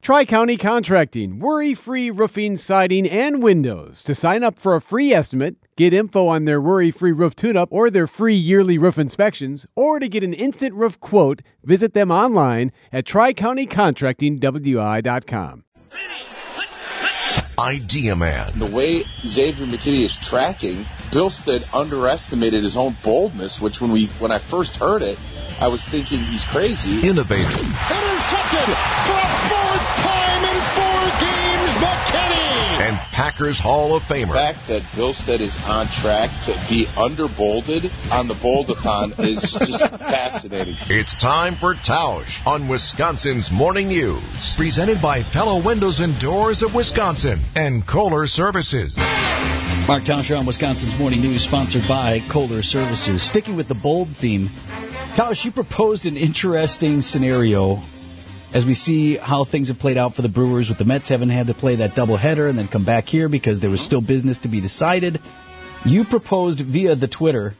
Tri-County Contracting, worry-free roofing, siding, and windows. To sign up for a free estimate, get info on their worry-free roof tune-up or their free yearly roof inspections, or to get an instant roof quote, visit them online at TriCountyContractingWI.com. Idea Man. The way Xavier McKinney is tracking, Billstead underestimated his own boldness, which when I first heard it, I was thinking he's crazy. Innovative. Intercepted for a fourth time in 4 games, McKinney! And Packers Hall of Famer. The fact that Billstead is on track to be under-bolded on the Bold-a-thon is just fascinating. It's time for Tausch on Wisconsin's Morning News. Presented by Pella Windows and Doors of Wisconsin and Kohler Services. Mark Tausch on Wisconsin's Morning News, sponsored by Kohler Services. Sticking with the bold theme, Tausch, you proposed an interesting scenario as we see how things have played out for the Brewers, with the Mets having had to play that doubleheader and then come back here because there was still business to be decided. You proposed via the Twitter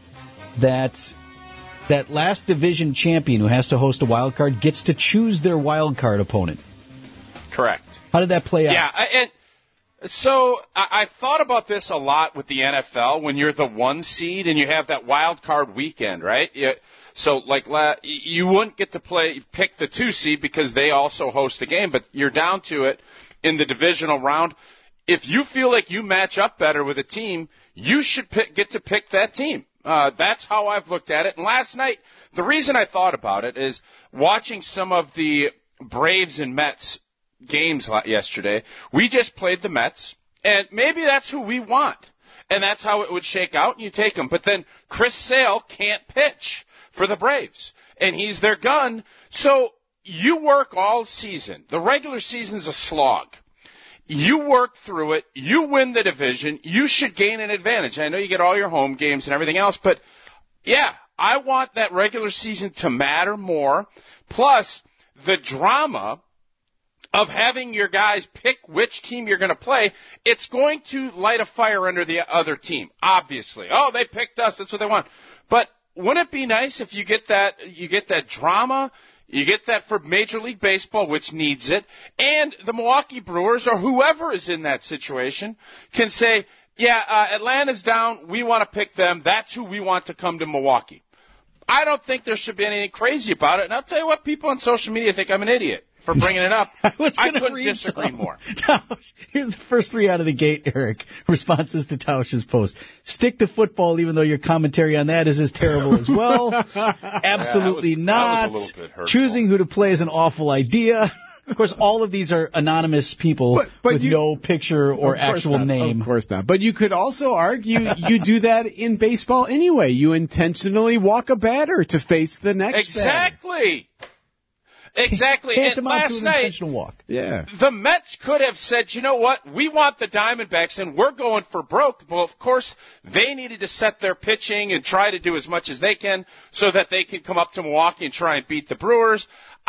that last division champion who has to host a wild card gets to choose their wild card opponent. Correct. How did that play out? Yeah, and so I thought about this a lot with the NFL when you're the 1 seed and you have that wild card weekend, right? So, you wouldn't get to pick the 2 seed because they also host a game, but you're down to it in the divisional round. If you feel like you match up better with a team, you should get to pick that team. That's how I've looked at it. And last night, the reason I thought about it is watching some of the Braves and Mets games yesterday. We just played the Mets, and maybe that's who we want, and that's how it would shake out, and you take them. But then Chris Sale can't pitch for the Braves, and he's their gun. So you work all season. The regular season's a slog. You work through it. You win the division. You should gain an advantage. I know you get all your home games and everything else, but, yeah, I want that regular season to matter more. Plus, the drama of having your guys pick which team you're going to play, it's going to light a fire under the other team, obviously. Oh, they picked us. That's what they want. But wouldn't it be nice if you get that drama, you get that for Major League Baseball, which needs it, and the Milwaukee Brewers or whoever is in that situation can say, Atlanta's down. We want to pick them. That's who we want to come to Milwaukee. I don't think there should be anything crazy about it. And I'll tell you what, people on social media think I'm an idiot for bringing it up. I couldn't disagree more. Tausch, here's the first 3 out of the gate, Eric. Responses to Tausch's post. Stick to football, even though your commentary on that is as terrible as well. Absolutely not. That was a little bit hurtful. Choosing who to play is an awful idea. Of course, all of these are anonymous people with no picture or actual name. Of course not. But you could also argue you do that in baseball anyway. You intentionally walk a batter to face the next batter. Exactly. And last night, the Mets could have said, you know what, we want the Diamondbacks and we're going for broke. Well, of course, they needed to set their pitching and try to do as much as they can so that they can come up to Milwaukee and try and beat the Brewers.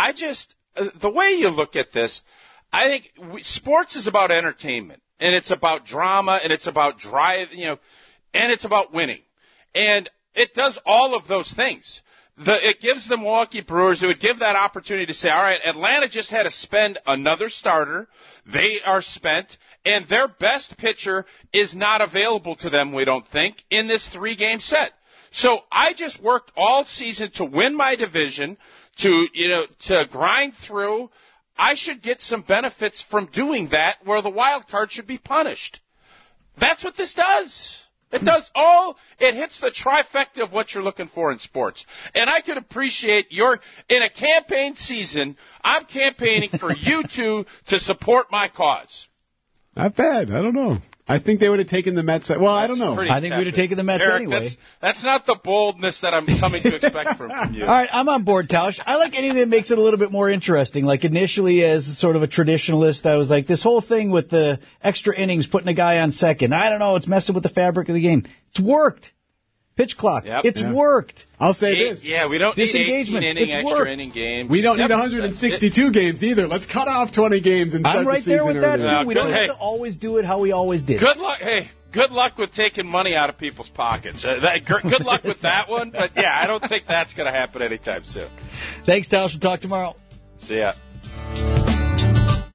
The way you look at this, I think sports is about entertainment, and it's about drama, and it's about drive, and it's about winning. And it does all of those things. It gives the Milwaukee Brewers, it would give that opportunity to say, all right, Atlanta just had to spend another starter. They are spent, and their best pitcher is not available to them, we don't think, in this 3-game set. So I just worked all season to win my division, to grind through. I should get some benefits from doing that, where the wild card should be punished. That's what this does. It hits the trifecta of what you're looking for in sports. And I could appreciate in a campaign season, I'm campaigning for you two to support my cause. Not bad. I don't know. I think they would have taken the Mets. Well, I don't know. I think we'd have taken the Mets Eric, anyway. That's not the boldness that I'm coming to expect from you. All right, I'm on board, Tausch. I like anything that makes it a little bit more interesting. Like initially, as sort of a traditionalist, I was like, this whole thing with the extra innings, putting a guy on second, I don't know, it's messing with the fabric of the game. It's worked. Pitch clock. Yep. It's worked. I'll say this. Yeah, we don't need 18-inning extra inning games. We don't need 162 games either. Let's cut off 20 games and start the season. I'm right there with that, earlier. too. We don't have to always do it how we always did. Good luck. Hey, good luck with taking money out of people's pockets. Good luck with that one. But, yeah, I don't think that's going to happen anytime soon. Thanks, Tausch. We'll talk tomorrow. See ya.